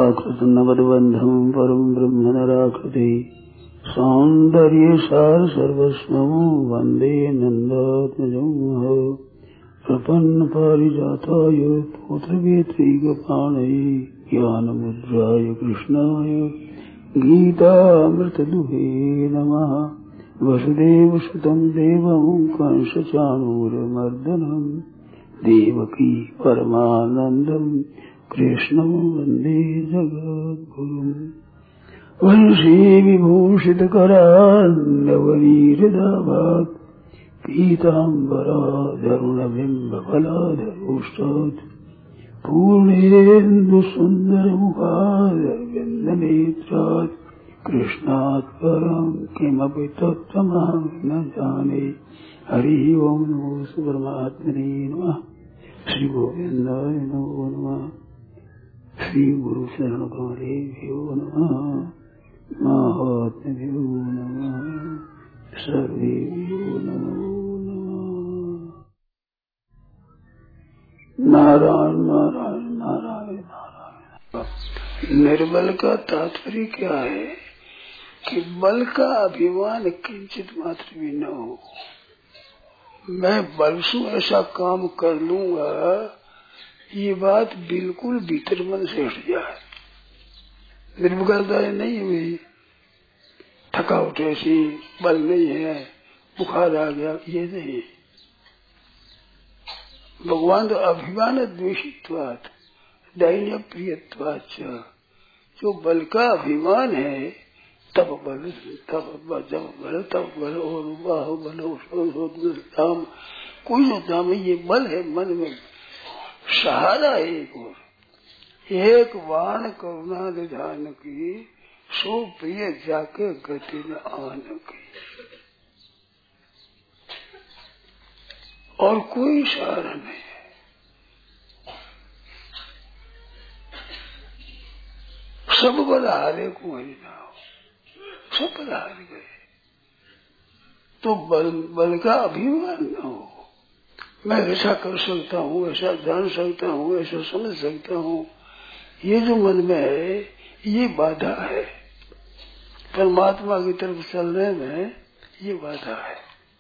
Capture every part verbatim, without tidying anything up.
प्राकृत नवद्बंधम परम ब्रह्म नराकृति सौंदर्य सार सर्वस्वं वंदे नंदात्मजं प्रपन्न पारिजाताय पुत्रवेत्रैकपाणये ज्ञानमुद्राय कृष्णाय गीतामृतदुहे नमः। वसुदेवसुतं देवं कंसचाणूरमर्दनं देवकी परमानन्दं कृष्णं वन्दे जगद्गुरुम्। वंशी विभूषितकरान्नवनीहृदाभात् पीताम्बराधरुणबिम्बफलाधरोष्टात् पूर्णेन्दुसुन्दरमुखारविन्दनेत्रात् कृष्णात् परं किमपि तत्त्वमहं न जाने। हरि ओम नमो परमात्मने नमः। श्री गोविंदाय नमो नमः। श्री गुरु शरण कमलेभ्यो नमः। महात्म्यो नमः। सर्वेभ्यो नमो नमः। नारायण नारायण नारायण नारायण। निर्बल का तात्पर्य क्या है कि बल का अभिमान किंचित मात्र भी न हो। मैं बल से ऐसा काम कर लूंगा, ये बात बिल्कुल भीतर मन से हट जाए। निर्विकलता नहीं है मेरी, थकावट ऐसी, बल नहीं है, बुखार आ गया, ये नहीं। भगवान तो अभिमान द्वेषित्वात् दैन्य प्रियत्वात्, जो बल का अभिमान है तब बल तब जब बल तब बल और बाहु बल धाम कोई धाम, ये बल है मन में सहारा एक और एक बाण करुणा निधान की सो प्रिय जाके गति न आन की, और कोई सहारा नहीं है। सब बल हारे को हरि ना हो, सब बल हार गए तो बल बल का अभिमान न हो। मैं ऐसा कर सकता हूँ, ऐसा जान सकता हूँ, ऐसा समझ सकता हूँ, ये जो मन में है ये बाधा है। परमात्मा की तरफ चलने में ये बाधा है।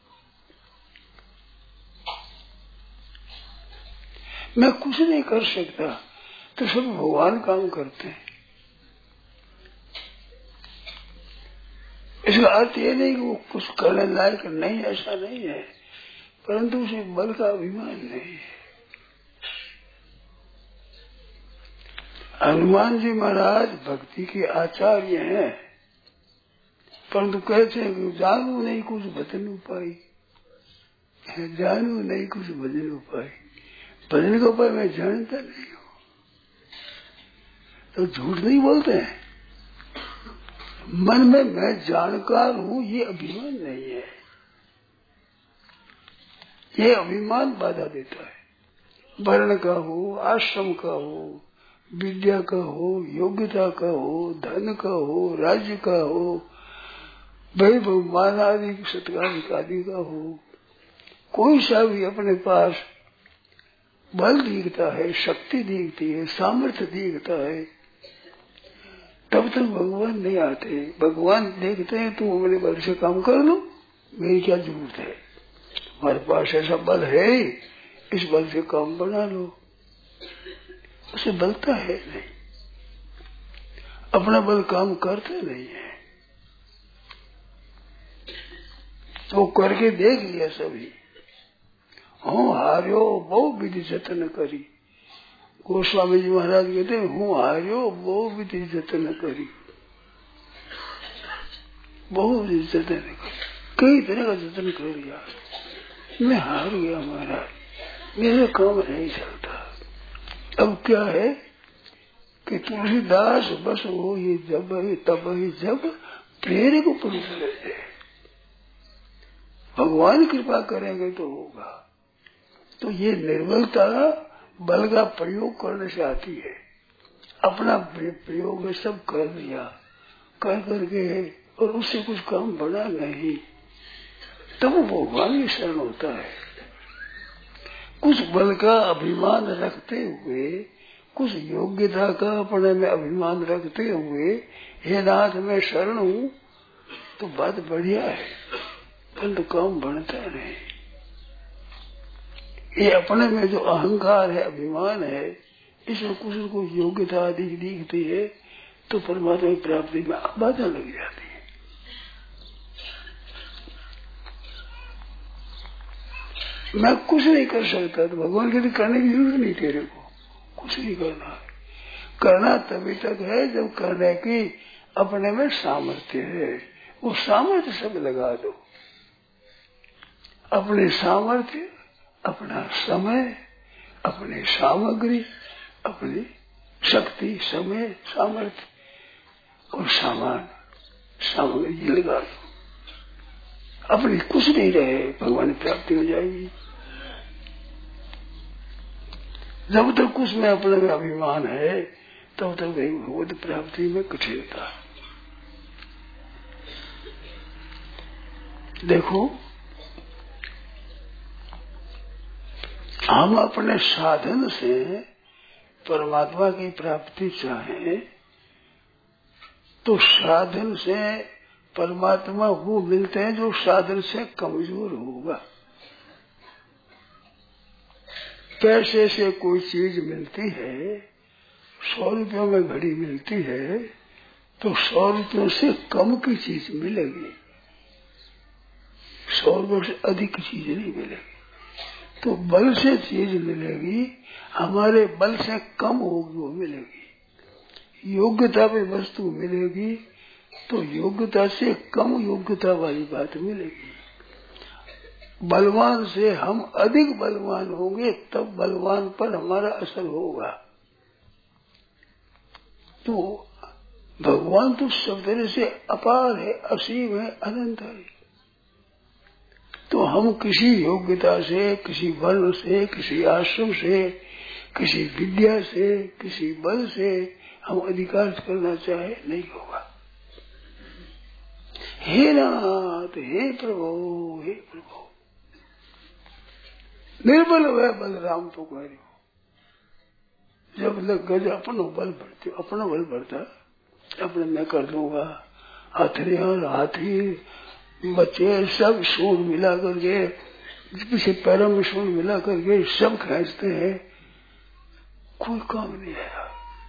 मैं कुछ नहीं कर सकता तो सब भगवान काम करते हैं। इसका अर्थ ये नहीं कि वो कुछ करने लायक नहीं, ऐसा नहीं है, परंतु उसे बल का अभिमान नहीं है। हनुमान जी महाराज भक्ति के आचार्य हैं, परंतु कहते हैं कि जानू नहीं कुछ भजन उपाय, जानू नहीं कुछ भजन उपाय। भजन का उपाय मैं जानता नहीं हूँ, तो झूठ नहीं बोलते हैं। मन में मैं जानकार हूँ ये अभिमान नहीं है, ये अभिमान बाधा देता है। वर्ण का हो, आश्रम का हो, विद्या का हो, योग्यता का हो, धन का हो, राज्य का हो, वैभव मान आदि सत्कार आदि का हो, कोई सा भी अपने पास बल दिखता है, शक्ति दिखती है, सामर्थ्य दिखता है, तब तक भगवान नहीं आते। भगवान देखते हैं तू अपने बल से काम कर लो, मेरी क्या जरूरत है, हमारे पास ऐसा बल है, इस बल से काम बना लो। उसे बलता है नहीं, अपना बल काम करते नहीं है। तो करके देख लिया सभी, हूँ हार्यो बहु विधि जतन करी। गोस्वामी जी महाराज कहते हैं हूँ हार्यो बहु विधि जतन करी, बहु विधि जतन करी, कई तरह का जतन कर लिया, मैं हार गया महाराज, मेरा काम नहीं चलता। अब क्या है कि तुलसीदास बस वो ये जब ही तब ही जब प्रेरक पुरुष है, भगवान कृपा करेंगे तो होगा। तो ये निर्बलता बल का प्रयोग करने से आती है। अपना प्रयोग सब कर लिया, कर करके और उससे कुछ काम बना नहीं, तब वो भगवान की शरण होता है। कुछ बल का अभिमान रखते हुए कुछ योग्यता का अपने में अभिमान रखते हुए हे नाथ मैं शरण हूँ, तो बात बढ़िया है, परंतु काम बनता नहीं। ये अपने में जो अहंकार है, अभिमान है, इसमें कुछ न कुछ योग्यता अधिक दिखती है, तो परमात्मा की प्राप्ति में बाधा लग जाती है। मैं कुछ नहीं कर सकता, तो भगवान कहते करने की जरूरत नहीं, तेरे को कुछ नहीं करना है। करना तभी तक है जब करने की अपने में सामर्थ्य है। वो सामर्थ्य सब लगा दो, अपने सामर्थ्य, अपना समय, अपनी सामग्री, अपनी शक्ति, समय, सामर्थ्य और सामान सामग्री लगा दो। अपनी कुछ नहीं रहे, भगवान की प्राप्ति हो जाएगी। जब तक कुछ में अपने में अभिमान है, तब तक वही भगवत प्राप्ति में कठिनता है। देखो, हम अपने साधन से परमात्मा की प्राप्ति चाहें, तो साधन से परमात्मा वो मिलते हैं जो साधन से कमजोर होगा। पैसे से कोई चीज मिलती है, सौ रुपयों में घड़ी मिलती है, तो सौ रुपयों से कम की चीज मिलेगी, सौ रुपयों से अधिक की चीज नहीं मिलेगी। तो बल से चीज मिलेगी, हमारे बल से कम होगी वो मिलेगी। योग्यता पे वस्तु मिलेगी, तो योग्यता से कम योग्यता वाली बात मिलेगी। बलवान से हम अधिक बलवान होंगे, तब बलवान पर हमारा असर होगा। तो भगवान तो सब तरह से अपार है, असीम है, अनंत है। तो हम किसी योग्यता से, किसी वर्ण से, किसी आश्रम से, किसी विद्या से, किसी बल से हम अधिकार करना चाहे नहीं होगा। हे नाथ, हे प्रभु, हे प्रभु, निर्बल हुआ बलराम तो कह रहे हो। जब लग गज अपनो बल बढ़ते, अपना बल बढ़ता, अपने मैं कर दूंगा, हथियार, हाथी, बच्चे सब सूंड मिला करके, पीछे पैरों में सूंड मिला करके सब खींचते हैं, कोई काम नहीं आया।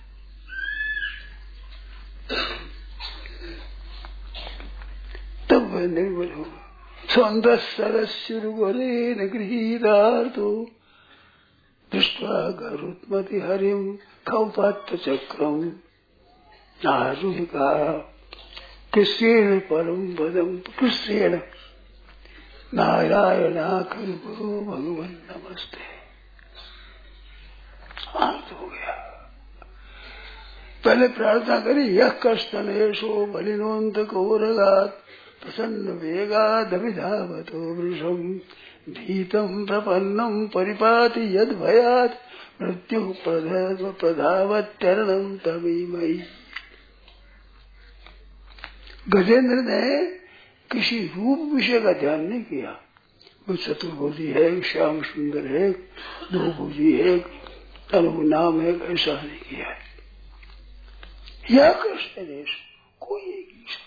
तब वह निर्बल होगा। सौंदर सरस्युरुगरेण गृहीतार्थो दृष्ट्वा गरुत्मति हरिम कौपात्त चक्रम आरुहिका कृष्णेन परम पदम कृष्णेन नारायणाखिल गुरु भगवान नमस्ते। अंत हो गया। पहले प्रार्थना करी, यह कष्टनेशो बलिनोन्त कौरगात प्रसन्न वेगादभिधावतो वृषम भीतम प्रपन्नम परिपाति यद भयात मृत्यु प्रधावत्यरणम तमीमयी। गजेंद्र ने किसी रूप विषय का ध्यान नहीं किया। वो चतुर्भुजी है, श्याम सुंदर है, दो भुजी है, तनु नाम है, ऐसा नहीं किया है। यह कृष्ण देश कोई एक ईश्वर,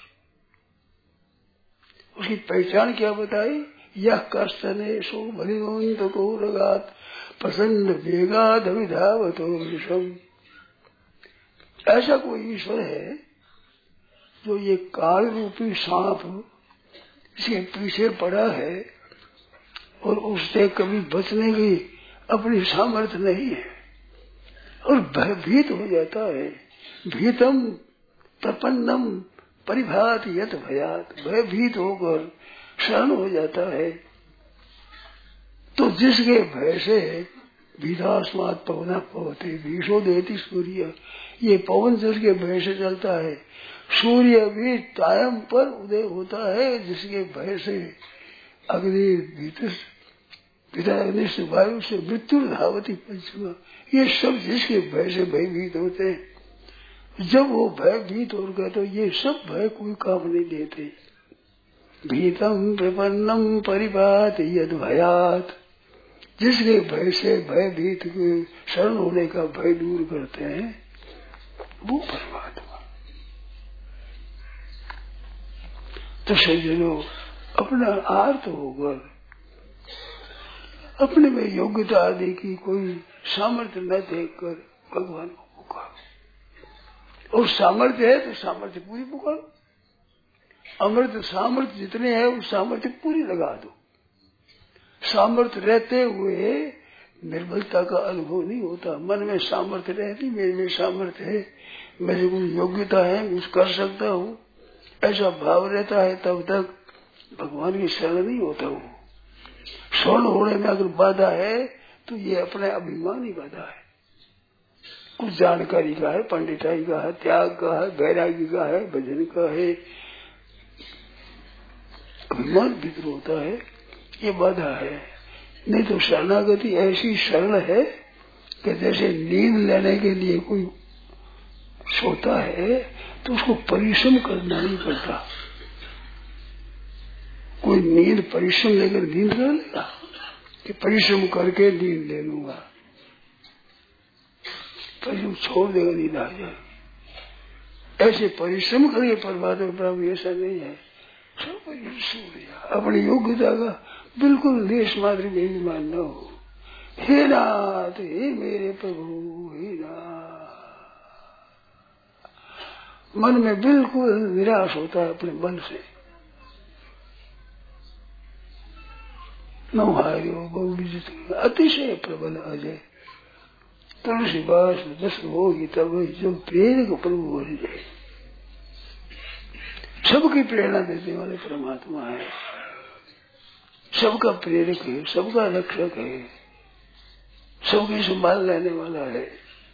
उसकी पहचान क्या बताई? यह कष्टनेशो बलिनोन्त कौरगात प्रसन्न वेगाद अभिधावतो वृषम। ऐसा कोई ईश्वर है जो ये काल रूपी सांप इसके पीछे पड़ा है और उससे कभी बचने की अपनी सामर्थ्य नहीं है और भयभीत हो जाता है। भीतम प्रपन्नम परिभात यत भयात, भयभीत होकर शरण हो जाता है। तो जिसके भय से विधास्मात पवना पवते भीषो देती सूर्य, ये पवन जिसके भय से चलता है, सूर्य भी टाइम पर उदय होता है जिसके भय से। अग्नि विधानिष्ठ वायु से मृत्यु धावती पंचमा, ये सब जिसके भय से भयभीत होते हैं। जब वो भयभीत हो गए तो ये सब भय कोई काम नहीं देते। भीतम प्रपन्नम परिपात यद भयात, जिसके भय से भयभीत के शरण होने का भय दूर करते हैं वो परमात्मा। तो सज्जनों, अपना आर्त होकर अपने में योग्यता आदि की कोई सामर्थ्य न देखकर भगवान को पुकारो। और सामर्थ्य है तो सामर्थ्य पूरी पुकारो। अमृत सामर्थ्य जितने हैं उस सामर्थ्य पूरी लगा दो। सामर्थ्य रहते हुए निर्बलता का अनुभव नहीं होता। मन में सामर्थ्य रहती, मेरे में सामर्थ्य है, मेरे को योग्यता है, कुछ कर सकता हूँ, ऐसा भाव रहता है, तब तक भगवान की शरण नहीं होता। वो शरण होने में अगर बाधा है तो ये अपने अभिमान ही बाधा है। कुछ जानकारी का है, पंडिताई का है, त्याग का है, वैराग्य का है, भजन का है, अभिमान भीतर होता है, ये बाधा है। नहीं तो शरणागति ऐसी शरण है कि जैसे नींद लेने के लिए कोई सोता है तो उसको परिश्रम करना नहीं पड़ता। कोई नींद परिश्रम लेकर नींद कर लेगा कि परिश्रम करके नींद ले लूंगा, परिश्रम छोड़ देगा, नींद आ जाएगी। ऐसे परिश्रम करके परमात्मा प्राप्त ऐसा नहीं है। सब परिश्रम अपनी योग्यता का बिल्कुल लेश मात्र में भी मानना हो। हे नाथ, हे मेरे प्रभु, हे नाथ, मन में बिल्कुल निराश होता है अपने बल से। नौहारियो बहु विजित अतिशय प्रबल अजय तुलसी बास दस होगी तब जो प्रेरक प्रभु हो जाए। सबकी प्रेरणा देने वाले परमात्मा है, सबका प्रेरक है, सबका रक्षक है, सबकी संभाल लेने वाला है।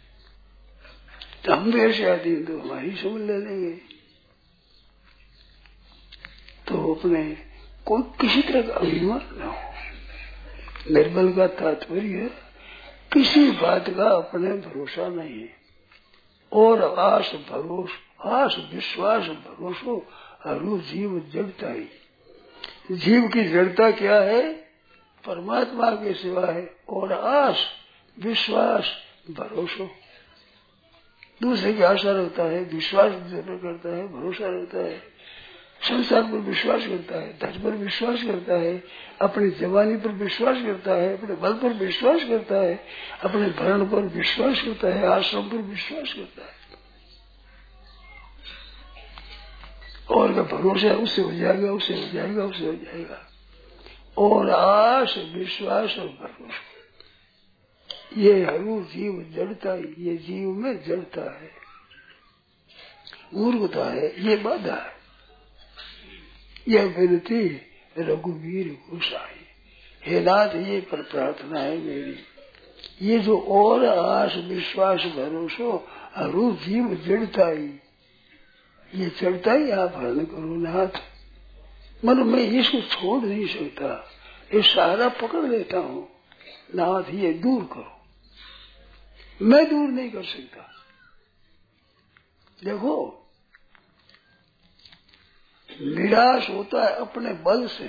तो हम तो ऐसे आदमी तो हमारी समझ ले लेंगे। तो अपने कोई किसी तरह का अभिमान न हो। निर्बल का तात्पर्य किसी बात का अपने भरोसा नहीं है। और आस भरोस आस विश्वास भरोसो हरु जीव जड़ता ही। जीव की जड़ता क्या है? परमात्मा के सिवा है। और आस विश्वास भरोसो दूसरे की आशा रखता है, विश्वास करता है, भरोसा रखता है, संसार पर विश्वास करता है, धर्म पर विश्वास करता है, अपनी जवानी पर विश्वास करता है, अपने बल पर विश्वास करता है, अपने भरण पर विश्वास करता है, आश्रम पर विश्वास करता है। और का भरोसा है उससे हो जाएगा, उससे हो जाएगा, उससे हो जाएगा। और आश विश्वास और भरोसा ये हरु जीव जड़ता है। ये जीव में जड़ता है, मूर्खता है, ये बाधा है। यह विनती रघुवीर गोसाई, हे नाथ ये पर प्रार्थना है मेरी। ये जो और आस विश्वास भरोसो हरु जीव जड़ता ही, ये चढ़ता ही आप हरण करो नाथ। मन में इसको छोड़ नहीं सकता, ये सहारा पकड़ लेता हूँ नाथ, ये दूर करो। मैं दूर नहीं कर सकता। देखो, निराश होता है अपने बल से,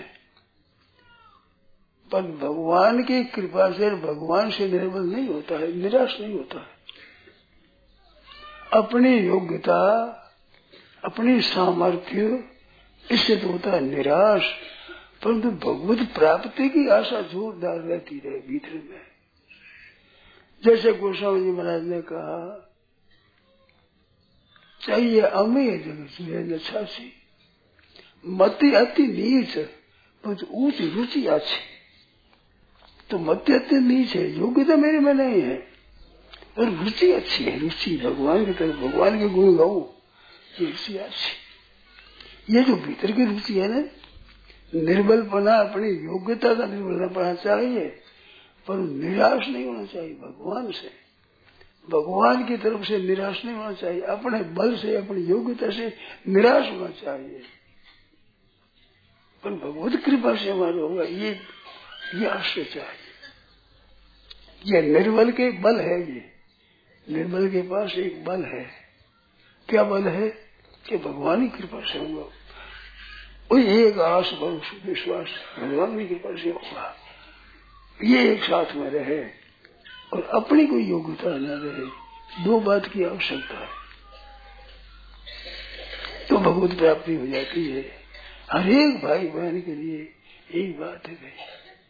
पर भगवान की कृपा से, भगवान से निर्बल नहीं होता है, निराश नहीं होता है। अपनी योग्यता, अपनी सामर्थ्य, इससे तो होता है निराश। परंतु भगवत प्राप्ति की आशा जोरदार रहती रहे भीतर में। जैसे गोस्वामी जी महाराज ने कहा, चाहिए अमेय जगत छासी, मति अति नीच परंतु ऊंच रुचि अच्छी। तो मति अति नीच है, योग्यता मेरे में नहीं है, और रुचि अच्छी है, रुचि भगवान की तरफ, भगवान के गुण गाऊं, ये रुचि अच्छी। ये जो भीतर की रुचि है ना, निर्बलपना, अपनी योग्यता का निर्बलपना चाहिए, पर निराश नहीं होना चाहिए भगवान से, भगवान की तरफ से निराश नहीं होना चाहिए, अपने बल से, अपनी योग्यता से निराश होना चाहिए। पर भगवत कृपा से हमारा होगा, ये ये आश्रय चाहिए। ये निर्बल के बल है, ये निर्बल के पास एक बल है। क्या बल है? कि भगवान की कृपा से होगा। वही एक आस भरोसा विश्वास भगवान की कृपा से होगा। ये एक साथ में रहे और अपनी कोई योग्यता न रहे, दो बात की आवश्यकता है तो भगवत प्राप्ति हो जाती है। हर एक भाई बहन के लिए यही बात है भाई।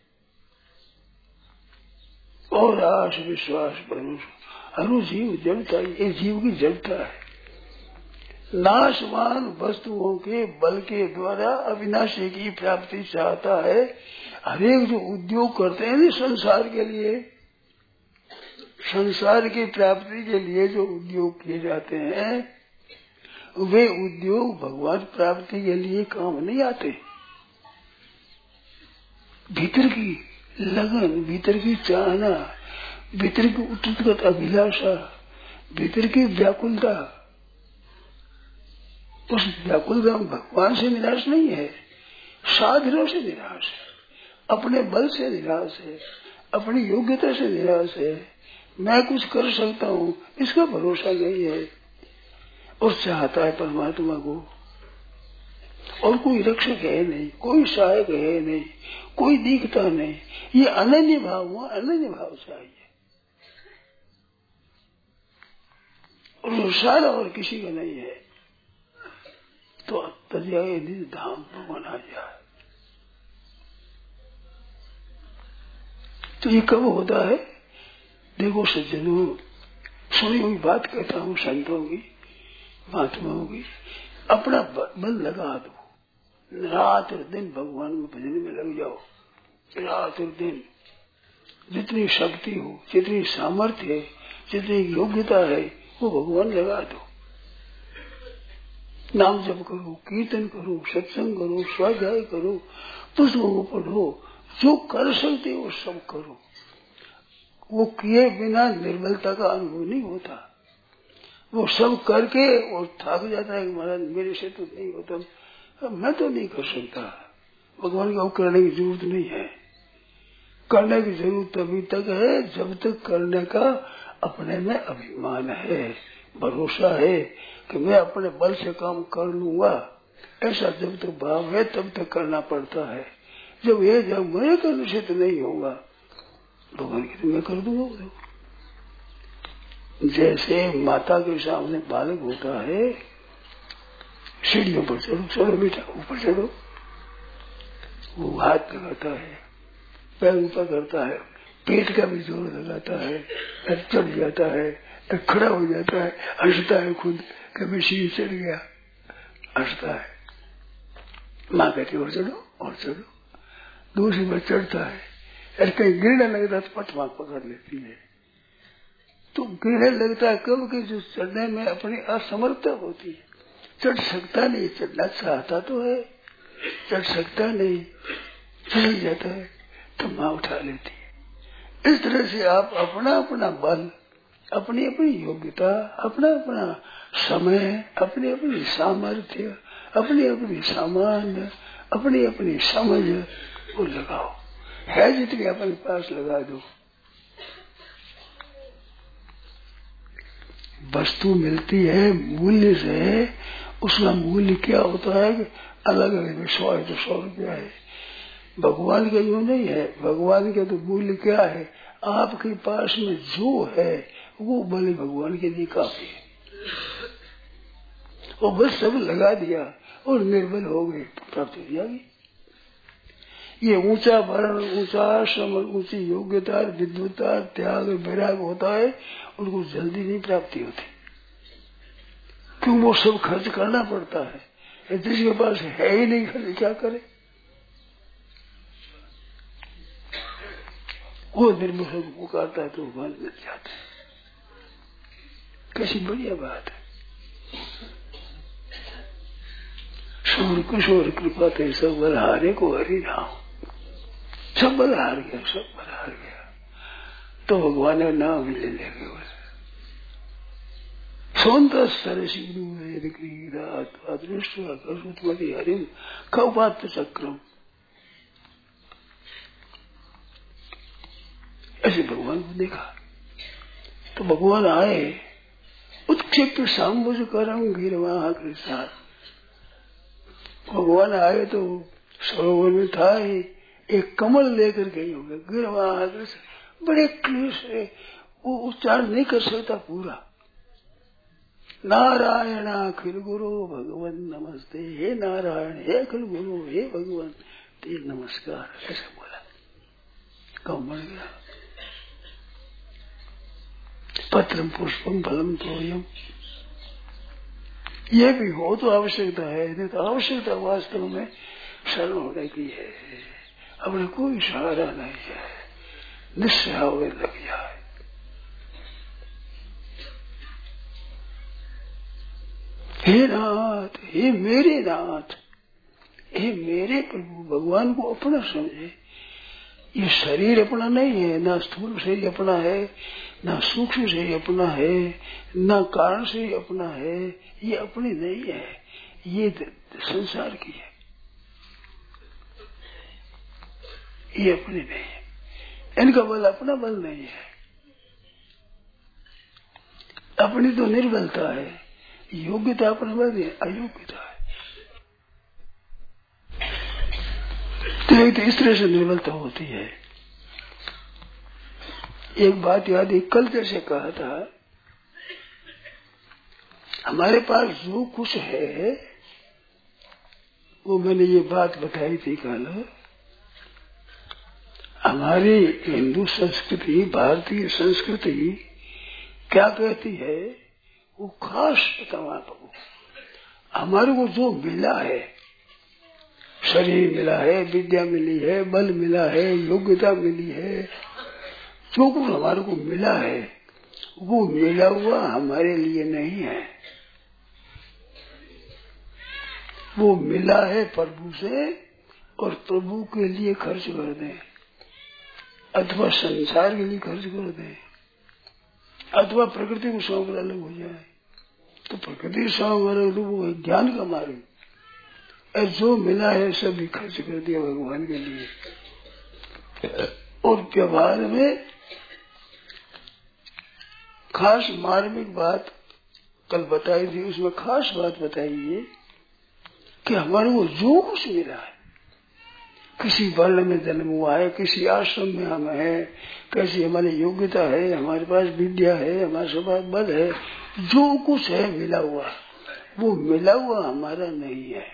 और आश विश्वास भरोसा हर जीव जड़ता, ये जीव की जड़ता है। नाशवान वस्तुओं के बल के द्वारा अविनाशी की प्राप्ति चाहता है। हर एक जो उद्योग करते हैं संसार के लिए, संसार की प्राप्ति के लिए जो उद्योग किए जाते हैं वे उद्योग भगवान प्राप्ति के लिए काम नहीं आते। भीतर की लगन, भीतर की चाहना, भीतर की उत्कट अभिलाषा, भीतर की व्याकुलता, उस व्याकुलता भगवान से निराश नहीं है, साधनों से निराश है, अपने बल से निराश है, अपनी योग्यता से निराश है। मैं कुछ कर सकता हूँ इसका भरोसा नहीं है और चाहता है परमात्मा को। और कोई रक्षक है नहीं, कोई सहायक है नहीं, कोई दिखता नहीं। ये अनन्य भाव हुआ, अनन्य भाव चाहिए और सारा और किसी का नहीं है तो तजाए निज धाम भगवान आ जाए। तो ये कब होता है? देखो सज्जनों, सुनी हुई बात कहता हूँ संतों की, महात्माओं की, अपना बल लगा दो, रात और दिन भगवान के भजन में लग जाओ। रात और दिन जितनी शक्ति हो, जितनी सामर्थ्य है, जितनी योग्यता है वो भगवान लगा दो। नाम जप करो, कीर्तन करो, सत्संग करो, स्वाध्याय करो, पुस्तकों को पढ़ो, जो कर सकते हो सब करो। वो किए बिना निर्बलता का अनुभव नहीं होता। वो सब करके और थक जाता है कि महाराज मेरे से तो नहीं होता, मैं तो नहीं कर सकता। भगवान का करने की जरूरत नहीं है। करने की जरूरत तभी तक है जब तक करने का अपने में अभिमान है, भरोसा है कि मैं अपने बल से काम कर लूंगा। ऐसा जब तक भाव है तब तक करना पड़ता है। जब ये जब मेरे करने से तो नहीं होगा, भगवान की तो मैं कर दूंगा। जैसे माता के सामने बालक होता है, सीढ़ियों पर चढ़ो, चढ़ो बेटा ऊपर चढ़ो, वो हाथ लगाता है, पैर ऊपर करता है, पेट का भी जोर लगाता है, चढ़ जाता है, खड़ा हो जाता है, हंसता है खुद कि मैं सीढ़ी चढ़ गया, हंसता है। माँ कहती और चढ़ो और चढ़ो, दूसरी बार चढ़ता है, अरे कहीं गिरने लगता तो पट माँ पकड़ लेती है। तो गिरने लगता है कब कि जो चढ़ने में अपनी असमर्थता होती है, चढ़ सकता नहीं, चढ़ना चाहता तो है, चढ़ सकता नहीं, चढ़ जाता है तो माँ उठा लेती है। इस तरह से आप अपना अपना बल, अपनी अपनी योग्यता, अपना अपना समय, अपनी अपनी सामर्थ्य, अपनी अपनी सामान्य, अपनी अपनी समझ को लगाओ। है जितनी अपने पास लगा दो। वस्तु मिलती है मूल्य से, उसका मूल्य क्या होता है कि अलग अलग, सौ है तो सौ रुपया है। भगवान का यूं नहीं है। भगवान का तो मूल्य क्या है? आपके पास में जो है वो बल भगवान के लिए काफी है। और बस सब लगा दिया और निर्बल हो गए तो प्राप्ति हो जाएगी। ये ऊंचा वर्ण, ऊंचा आश्रम, ऊंची योग्यता, विद्वता, त्याग, वैराग होता है, उनको जल्दी नहीं प्राप्ति होती, क्यों? वो सब खर्च करना पड़ता है। जिसके पास है ही नहीं खर्च क्या करे? वो निर्मल को पुकारता है तो भगवान मिल जाता है। कैसी बढ़िया बात है। सूर किशोर कृपा थे सब बल हारे को हरि नाम। सब बल हार गया, सब बल हार गया तो भगवान ने नाम ही ले लेंगे। सोनता सरसी दृष्टि हरिम कौपात चक्रम। ऐसे भगवान को देखा तो भगवान आए, उत्क्षिप्त सांबुज करम गिरवाह के साथ। भगवान आए तो सरोवर में था ही, एक कमल लेकर गई होगी गिरवा से बड़े क्लेश है, वो उच्चारण नहीं कर सकता पूरा। नारायण अखिल गुरु भगवान नमस्ते, हे नारायण हे अखिल गुरु हे भगवान ते नमस्कार, ऐसा बोला। कम बढ़ गया। पत्रम पुष्पम फलम तोयम, ये भी हो तो आवश्यकता है, नहीं तो आवश्यकता वास्तव में शरण होने की है। अपने कोई सहारा नहीं है, निश्चय होने लग जाए। हे नाथ, हे मेरे नाथ, हे मेरे प्रभु, भगवान को अपना समझे। ये शरीर अपना नहीं है, ना स्थूल शरीर अपना है, ना सूक्ष्म शरीर अपना है, ना कारण शरीर अपना है। ये अपनी नहीं है, ये संसार की है, ये अपनी नहीं है। इनका बल अपना बल नहीं है, अपनी तो निर्बलता है। योग्यता अपना बल है, अयोग्यता है। तो इस तरह से निर्बलता होती है। एक बात याद, एक कल जैसे कहा था, हमारे पास जो कुछ है वो मैंने ये बात बताई थी कल। हमारी हिंदू संस्कृति, भारतीय संस्कृति क्या कहती है, वो खास तमाम हमारे को जो मिला है, शरीर मिला है, विद्या मिली है, बल मिला है, योग्यता मिली है, जो कुछ हमारे को मिला है वो मिला हुआ हमारे लिए नहीं है। वो मिला है प्रभु से, और प्रभु के लिए खर्च कर दें, अथवा संसार के लिए खर्च कर दें, अथवा प्रकृति को सौंप अलग हो जाए। तो प्रकृति सौंप अलग वो ज्ञान का मार्ग, और जो मिला है सभी खर्च कर दिया भगवान के लिए। और व्यवहार में खास मार्मिक बात कल बताई थी, उसमें खास बात बताई है कि हमारे को जो कुछ मिला है, किसी वर्ण में जन्म हुआ है, किसी आश्रम में हम हैं, कैसी हमारी योग्यता है, हमारे पास विद्या है, हमारे पास बल है, जो कुछ है मिला हुआ, वो मिला हुआ हमारा नहीं है।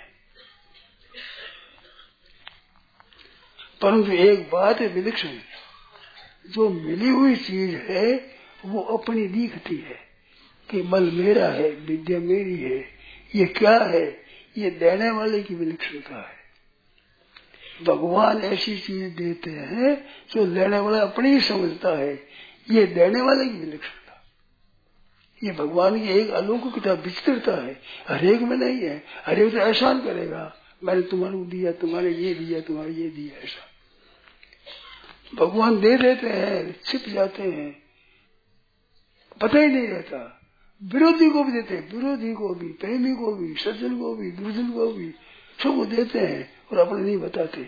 परंतु एक बात है विलक्षण, जो मिली हुई चीज है वो अपनी दिखती है कि बल मेरा है, विद्या मेरी है। ये क्या है, ये देने वाले की विलक्षणता है। भगवान ऐसी चीज देते हैं जो लेने वाला अपनी ही समझता है, ये देने वाले की विलक्षणता। ये भगवान की एक अलौकिकता, विचित्रता है, हरेक में नहीं है। हरेक तो एहसान करेगा, मैंने तुम्हारे को दिया, तुम्हारे ये दिया, तुम्हारे ये दिया, ऐसा भगवान दे देते हैं, छिप जाते हैं, पता ही नहीं रहता। विरोधी को भी देते हैं, विरोधी को भी, प्रेमी को भी, सज्जन को भी, दुर्जन को भी, सबको देते हैं और अपने नहीं बताते।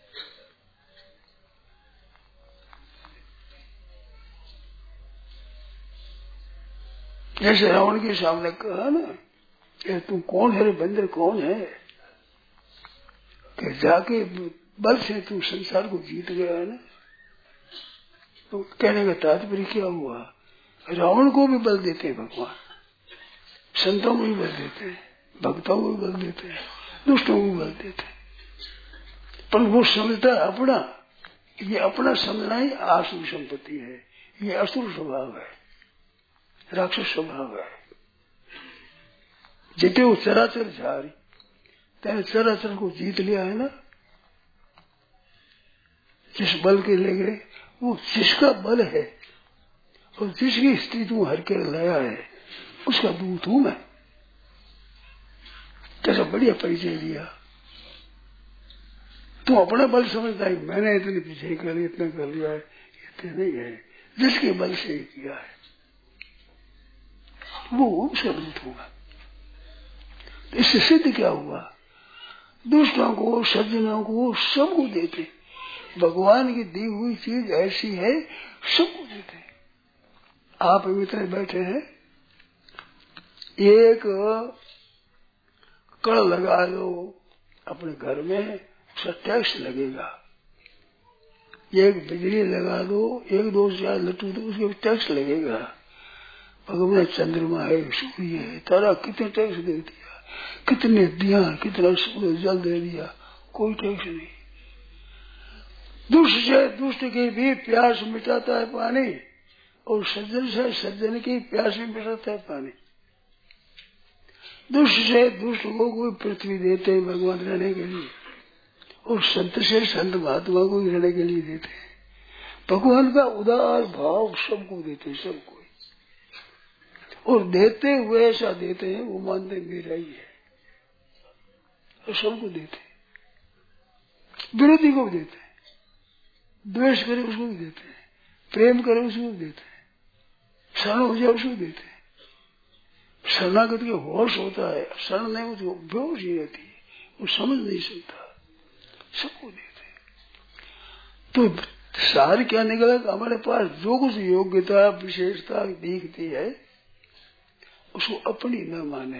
जैसे रावण के सामने कहा ना, कि तुम कौन है रे बंदर, कौन है कि जाके बल से तुम संसार को जीत गया है ना। तो कहने का तात्पर्य क्या हुआ, रावण को भी बल देते हैं भगवान, संतों को भी बल देते हैं, भक्तों को भी बल देते हैं, दुष्टों को भी बल देते हैं। पर वो समझता है अपना, ये अपना समझना ही आसुर संपत्ति है, ये असुर स्वभाव है, राक्षस स्वभाव है। जिते वो चराचर झारी, तेने चराचर को जीत लिया है ना, जिस बल के ले गए, वो जिसका बल है और जिसकी स्थिति तू हर के लाया है, उसका दूत हूं मैं। कैसा बढ़िया परिचय दिया। तू अपना बल समझता है, मैंने इतने पीछे कर लिया, इतना कर लिया है, इतने नहीं है, जिसके बल से किया है वो उसका दूत होगा। इससे सिद्ध क्या हुआ, दुष्टों को, सज्जनों को, सबको देते। भगवान की दी हुई चीज ऐसी है, सबको देते। आप मित्र बैठे हैं, एक कड़ लगा लो अपने घर में, उसका टैक्स लगेगा, एक बिजली लगा दो, एक दो चार लट्टू दो, उसके टैक्स लगेगा। भगवान चंद्रमा है, सूर्य है, तारा, कितने टैक्स दे दिया, कितने दिया, कितना सूर्य जल दे दिया, कोई टैक्स नहीं। दुष्ट से दुष्ट की भी प्यास मिटाता है पानी, और सज्जन से सज्जन की प्यास भी मिटाता है पानी। दुष्ट से दुष्ट को कोई पृथ्वी देते हैं भगवान रहने के लिए, और संत से संत महात्मा को रहने के लिए देते हैं। भगवान का उदार भाव सबको देते हैं, सबको। और देते हुए ऐसा देते हैं, वो मानते मेरा ही है, और सबको देते हैं। विरोधी को भी देते हैं, द्वेष करे उसको भी देते हैं, प्रेम करे उसको भी देते हैं, शरण हो जाए उसको देते हैं। शरणागत के होश होता है, शरण नहीं होती, वो बेहोश ही रहती है, वो समझ नहीं सकता, सबको देते हैं। तो सार क्या निकला? हमारे पास जो कुछ योग्यता विशेषता दिखती है उसको अपनी न माने,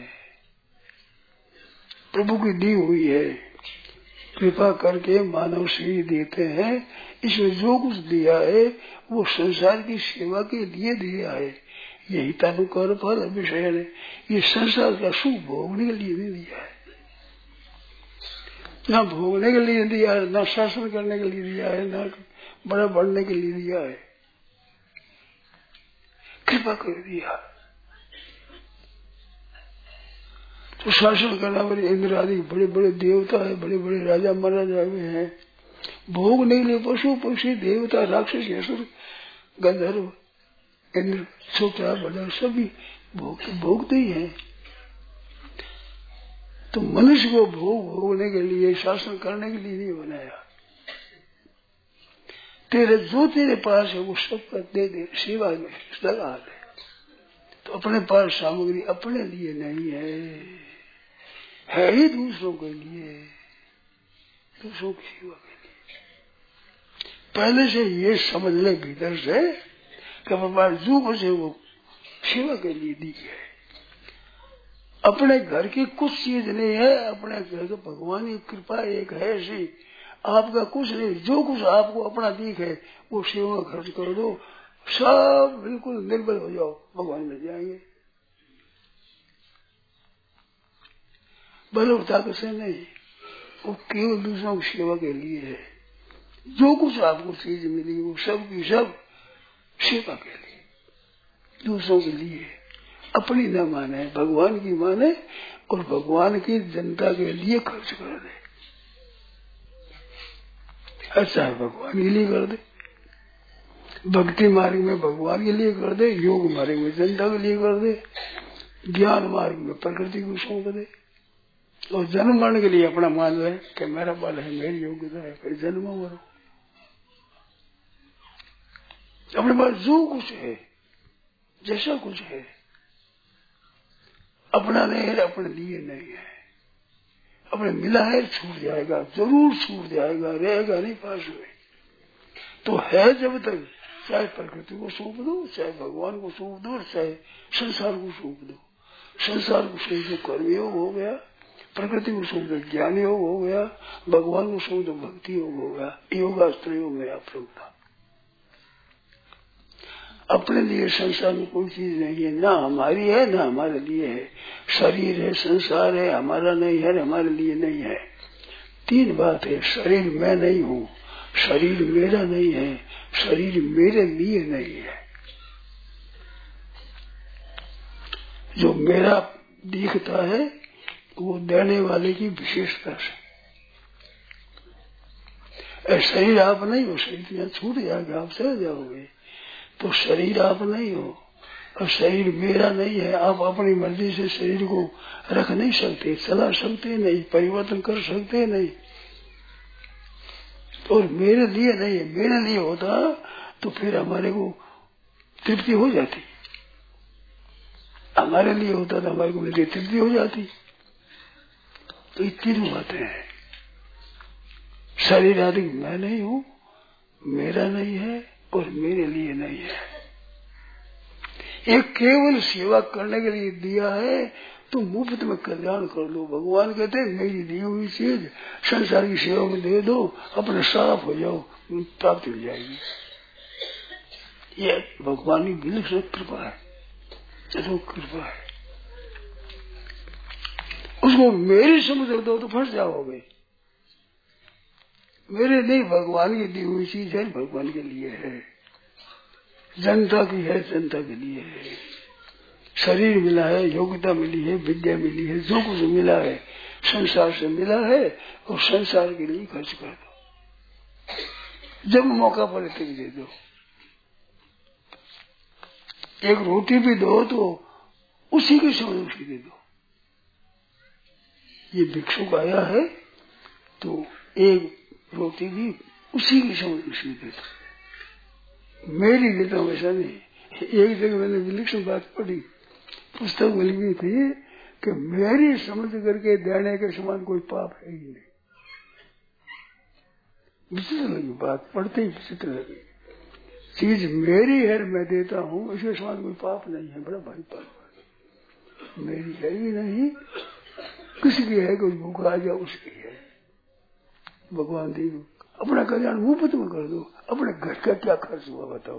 प्रभु की दी हुई है। कृपा करके मानव श्री देते हैं, इसमें जो कुछ दिया है वो संसार की सेवा के लिए दिया है। यही तानुकर फल विषय ने, ये संसार का सुख भोगने के लिए नहीं दिया है, न भोगने के लिए दिया है, न शासन करने के लिए दिया है, न बड़ा बढ़ने के लिए दिया है, कृपा कर दिया। तो शासन करना वाले इंद्र आदि बड़े बड़े देवता है, बड़े बड़े राजा महाराजा भी हैं। भोगने के लिए पशु पक्षी देवता राक्षस असुर गंधर्व इंद्र छोटा बड़ा सभी भोग भोगते ही हैं। तो मनुष्य को भोग भोगने के लिए शासन करने के लिए नहीं बनाया। तेरे जो तेरे पास है वो सब दे दे, सेवा में लगा दे। तो अपने पास सामग्री अपने लिए नहीं है, है ही दूसरों के लिए, दूसरों की सेवा के लिए। पहले से ये समझ ले भीतर से कि अपने पास जो कुछ है वो सेवा के लिए दी है। अपने घर की कुछ चीज नहीं है, अपने घर के भगवान की कृपा एक है ऐसी, आपका कुछ नहीं, जो कुछ आपको अपना दीख है वो सेवा खर्च कर दो, सब बिल्कुल निर्भर हो जाओ, भगवान मिल जाएंगे। बलवता से नहीं, वो केवल दूसरों की सेवा के लिए है। जो कुछ आपको चीज मिली वो सब की सब सेवा के लिए, दूसरों के लिए, अपनी न माने, भगवान की माने और भगवान की जनता के लिए खर्च कर दे। अच्छा है भगवान के लिए कर दे, भक्ति मार्ग में भगवान के लिए कर दे, योग मार्ग में जनता के लिए कर दे, ज्ञान मार्ग में प्रकृति को सौंप दे, और जन्म मरण के लिए अपना मान ले कि मेरा बल है, मेरी योग्यता है, फिर जन्म मरो। अपने पास जो कुछ है, जैसा कुछ है, अपना नहीं है, अपने लिए नहीं है। अपने मिला है छूट जाएगा, जरूर छूट जाएगा, रहेगा नहीं पास में। तो है जब तक, चाहे प्रकृति को सौंप दो, चाहे भगवान को सौंप दो, चाहे संसार को सौंप दो। संसार को सौंप दो कर्मयोग हो गया, प्रकृति को सौंप दो ज्ञान योग हो गया, भगवान को सौंप दो भक्ति योग हो गया। योगास्त्र योग में आप प्रभुता। अपने लिए संसार में कोई चीज नहीं है, ना हमारी है ना हमारे लिए है। शरीर है, संसार है, हमारा नहीं है, हमारे लिए नहीं है। तीन बात है, शरीर मैं नहीं हूँ, शरीर मेरा नहीं है, शरीर मेरे लिए नहीं है। जो मेरा दिखता है वो देने वाले की विशेषता से। शरीर आप नहीं हो, शरीर यहाँ छूट जाएगा, आप चले जाओगे। तो शरीर आप नहीं हो और शरीर मेरा नहीं है। आप अपनी मर्जी से शरीर को रख नहीं सकते, चला सकते नहीं, परिवर्तन कर सकते नहीं। और मेरे लिए नहीं है, मेरे लिए होता तो फिर हमारे को तृप्ति हो जाती, हमारे लिए होता तो हमारे को मेरी तृप्ति हो जाती। तो ये तीनों बातें हैं। शरीर आदि मैं नहीं हूँ, मेरा नहीं है और मेरे लिए नहीं है। ये केवल सेवा करने के लिए दिया है, तुम मुफ्त में कल्याण कर लो। भगवान कहते हैं मेरी दी हुई चीज संसार की सेवा में दे दो, अपने साफ हो जाओ, प्राप्ति हो जाएगी। ये भगवान की विलक्षण कृपा है, चलो कृपा है। उसको मेरी समझ दो तो फंस जाओगे। मेरे नहीं, भगवान की दी हुई चीज है, भगवान के लिए है, जनता की है, जनता के लिए है। शरीर मिला है, योग्यता मिली है, विद्या मिली है, जो कुछ मिला है संसार से मिला है, और संसार के लिए खर्च कर दो। जब मौका पड़े तब दे दो। एक रोटी भी दो तो उसी के समय उसी दे दो। ये भिक्षुक आया है तो एक रोटी भी उसी के समय उसी दे दो। मेरी लिए तो हमेशा नहीं। एक जगह मैंने विलक्षण बात पढ़ी, पुस्तक मिल गई थी कि मेरी समझ करके देने के समान कोई पाप है ही नहीं। विचित्र लगी बात, पढ़ते ही विचित्र लगी। चीज मेरी है, मैं देता हूँ, इसके समान कोई पाप नहीं है। बड़ा भारी पाप मेरी है ही नहीं, किसी की है, कोई भूखा आ जाए उसकी है। भगवान दी अपना कल्याण मुफ्त में कर दो। अपने घर का क्या खर्च हुआ बताओ।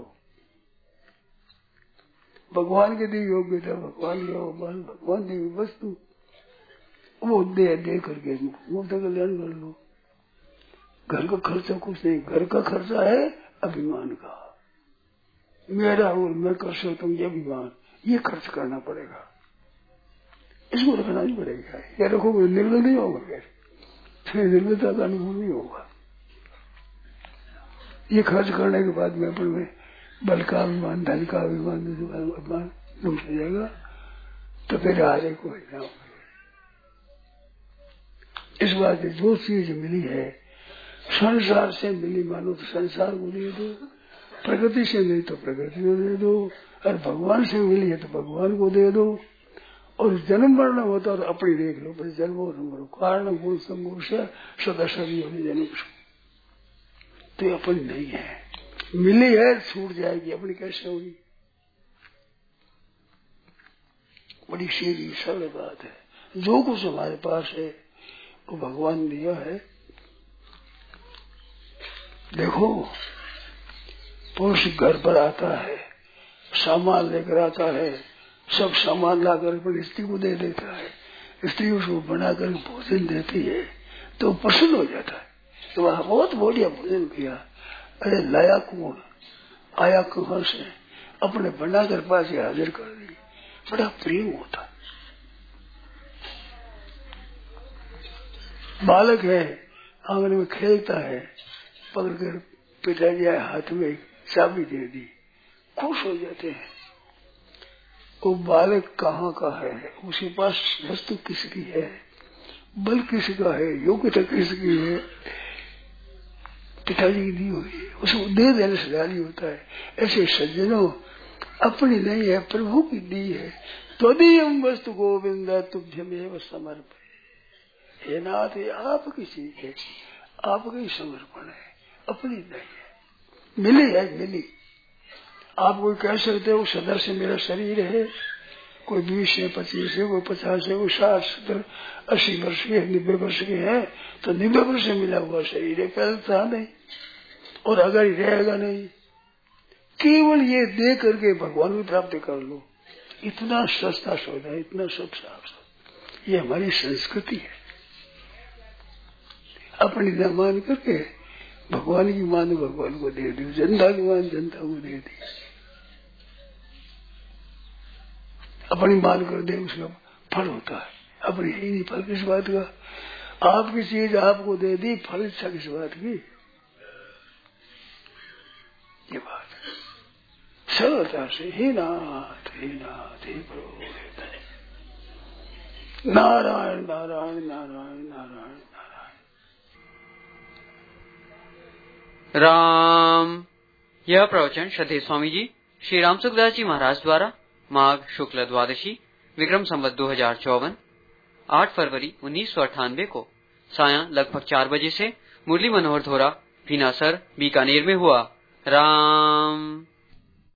भगवान के दी योग्यता, भगवान की बाल, भगवान दी वस्तु वो दे दे करके मुफ्त कल्याण कर लो। घर का खर्चा कुछ नहीं, घर का खर्चा है अभिमान का। मेरा और मैं कर सकता हूँ, ये अभिमान, ये खर्च करना पड़ेगा, इसको रखना ही पड़ेगा। ये रखोगे निर्णय नहीं होगा, फिर निर्णयता का अनुभव नहीं होगा। ये खर्च करने के बाद में अपने बल का अभिमान, धन का अभिमान, अभिमान लूट हो जाएगा, तो फिर आगे कोई ना हो। इस बात से जो चीज मिली है संसार से मिली, मानो तो संसार को दे दो, प्रकृति से मिली तो प्रकृति को दे दो, और भगवान से मिली है तो भगवान को दे दो। और जन्म मरण होता तो अपनी देख लो, बस जन्म और मरो कारण गुण संघर्ष सदा सभी होगी जन्म, तो ये अपनी नहीं है। मिली है छूट जाएगी, अपनी कैसे होगी। बड़ी सीधी सरल बात है। जो कुछ हमारे पास है वो भगवान दिया है। देखो पुरुष घर पर आता है, सामान लेकर आता है, सब सामान लाकर अपनी स्त्री को दे देता है, स्त्री उसको बनाकर भोजन देती है तो प्रसन्न हो जाता है। तो वह बहुत बढ़िया भोजन किया, अरे लाया कौन, आया कहां से, अपने बनाकर पास ही हाजिर कर दी। बड़ा प्रेम होता है। बालक है, आंगन में खेलता है, पकड़कर पिताजी हाथ में चाबी दे दी, खुश हो जाते हैं। वो बालक कहाँ का है, उसके पास वस्तु किसकी है, बल किसका है, योग्यता किसकी है, पिताजी की दी हुई है, उसको दे देने से राजी होता है। ऐसे सज्जनों अपनी नहीं है, प्रभु की दी है। त्वदीयम वस्तु गोविंदा तुभ्यमेव समर्पय। हे नाथ, ये आपकी चीज है, आपका ही समर्पण है, अपनी नहीं है। मिली है, मिली। आप कोई कह सकते हो सदस्य मेरा शरीर है, कोई बीस है, पच्चीस है, कोई पचास है, कोई साठ सत्तर अस्सी वर्ष के, नब्बे वर्ष के है, तो नब्बे वर्ष से मिला हुआ शरीर है, पहले था नहीं और अगर ही रहेगा नहीं। केवल ये दे करके भगवान की प्राप्ति कर लो, इतना सस्ता सौदा है, इतना सब साफ। ये हमारी संस्कृति है। अपनी न मान करके भगवान की मान भगवान को दे दी, जनता की मान जनता को दे दी। अपनी मान कर दे उसका फल होता है, अपनी ही नहीं फल किस बात का। आपकी चीज आपको दे दी, फल इच्छा किस बात की। ये बात सरलता से हे नाथ हे नाथ हे प्रभु नारायण नारायण नारायण नारायण नारायण। राम। यह प्रवचन श्रद्धेय स्वामी जी श्री राम सुखदास जी महाराज द्वारा माघ शुक्ल द्वादशी विक्रम संवत दो हजार चौवन आठ फरवरी उन्नीस सौ अट्ठानवे को सायं लगभग चार बजे से मुरली मनोहर धोरा भीनासर बीकानेर में हुआ। राम।